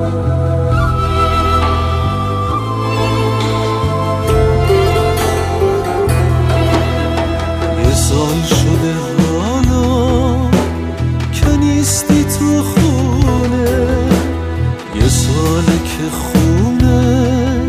یه سال شده حالا که نیستی تو خونه، یه ساله که خونه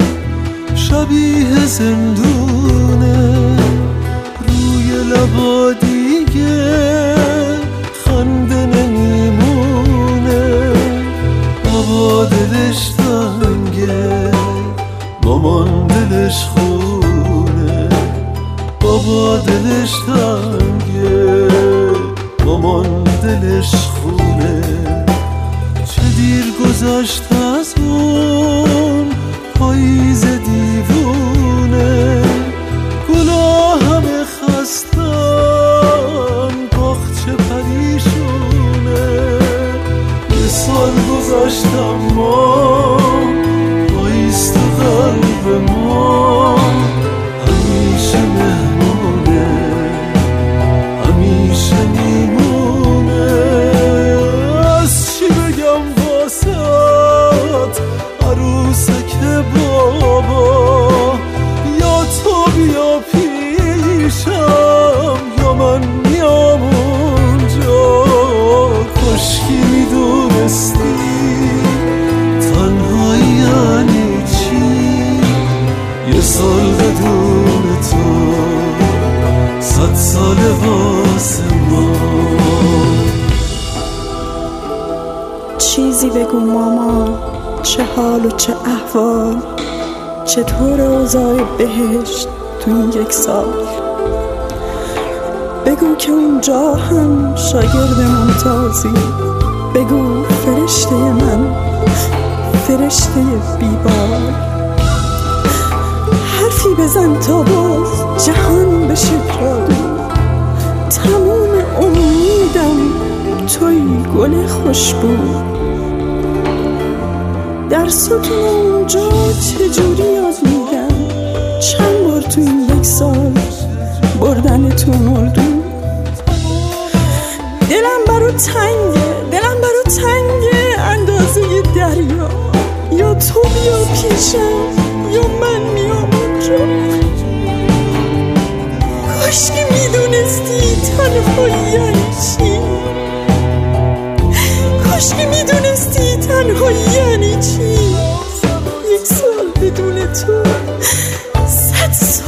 شبیه زندونه، روی لبا دیگه خنده نمیمونه، بابا دلش تنگه مامان دلش خونه، بابا دلش تنگه مامان دلش خونه. چه دیر گذشت از اون پاییز دیوونه، گلا همه خستن باغچه پریشونه. یه سال گذشت اما پاییز تو قلب ما همیشه مهمونه، همیشه میمونه. از چی بگم واسط عروسک بابا، یا تو بیا پیشم یا من میام اونجا. کاشکی میدونستی تنهایی یعنی چی، یه سال بدون تو 100 سال واسه ما. چیزی بگو مامان، چه حال و چه احوال، چطور اوضاع بهشت تو این 1 سال. بگو که اونجا هم شاگرد ممتازی، بگو فرشته من، فرشته بیبال. حرفی بزن تا باز جهان بشه جادو، تموم امیدم توی گل خوشبو. درساتون اونجا چجوری یاد میدن، چند بار تو این 1 سال بردنتون اردو. دلم برو تنگه، دلم برو تنگه اندازه دریا، یا تو بیا پیشم یا من میام اونجا. کاشکی میدونستی تنهایی یعنی چی، کاشکی میدونستی تنهایی یعنی چی. 1 سال بدون تو 100 سال